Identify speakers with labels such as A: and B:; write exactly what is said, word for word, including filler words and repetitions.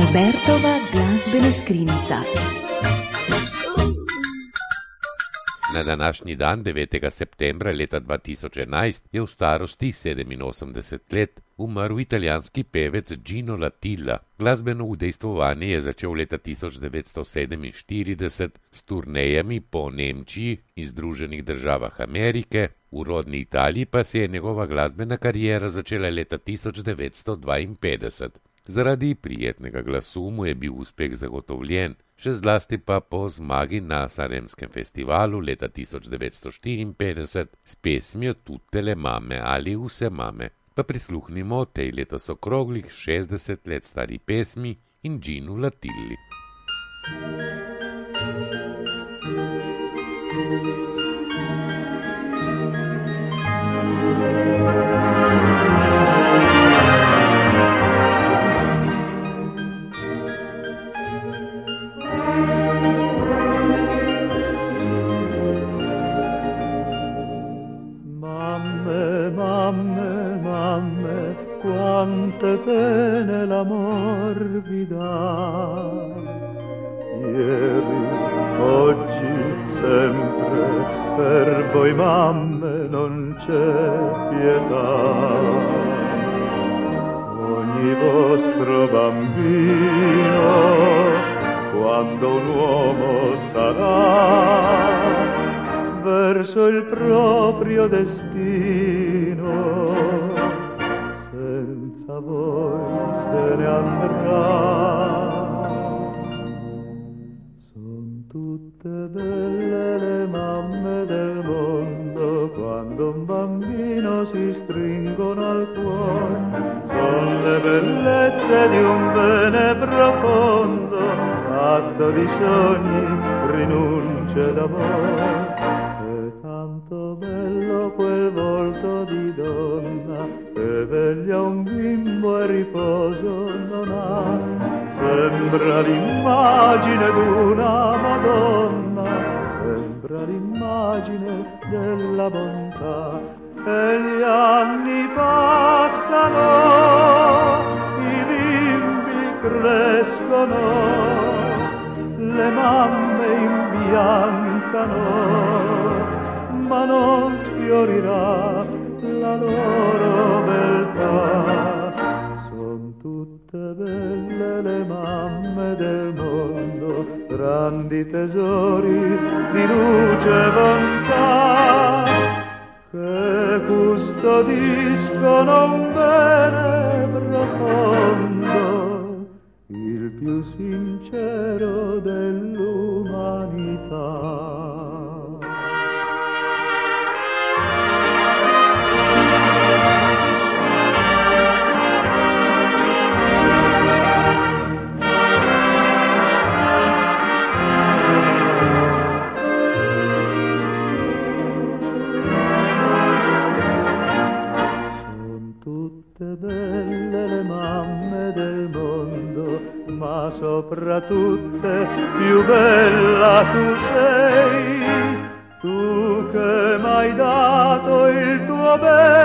A: Albertova glazbena skrinjica.
B: Na današnji dan, devetega septembra leta dva tisoč enajst, je v starosti sedeminosemdeset let umrl italijanski pevec Gino Latilla. Glasbeno udejstvovanje je začel leta tisoč devetsto sedeminštirideset s turnejami po Nemčiji in Združenih državah Amerike, v rodni Italiji pa se je njegova glasbena kariera začela leta tisoč devetsto dvainpetdeset. Zaradi prijetnega glasu mu je bil uspeh zagotovljen, še zlasti pa po zmagi na Sanremskem festivalu leta tisoč devetsto štiriinpetdeset s pesmijo Tutte le mame ali Vse mame. Pa prisluhnimo tej letos okroglih šestdeset let stari pesmi in Ginu Latilli.
C: Quante pene l'amor vi dà, ieri, oggi, sempre, per voi mamme non c'è pietà. Ogni vostro bambino, quando un uomo sarà, verso il proprio destino, senza voi se ne andrà. Son tutte belle le mamme del mondo, quando un bambino si stringono al cuore. Son le bellezze di un bene profondo, atto di sogni, rinunce d'amore. È tanto bello quel volto di donna, che veglia un bimbo e riposo non ha. Sembra l'immagine d'una Madonna, sembra l'immagine della bontà. E gli anni passano, i bimbi crescono, le mamme imbiancano, ma non sfiorirà la loro beltà. Son tutte belle le mamme del mondo, grandi tesori di luce e bontà, che custodiscono un bene profondo, il più sincero dell'umanità. Belle le mamme del mondo, ma sopra tutte più bella tu sei, tu che m'hai dato il tuo bene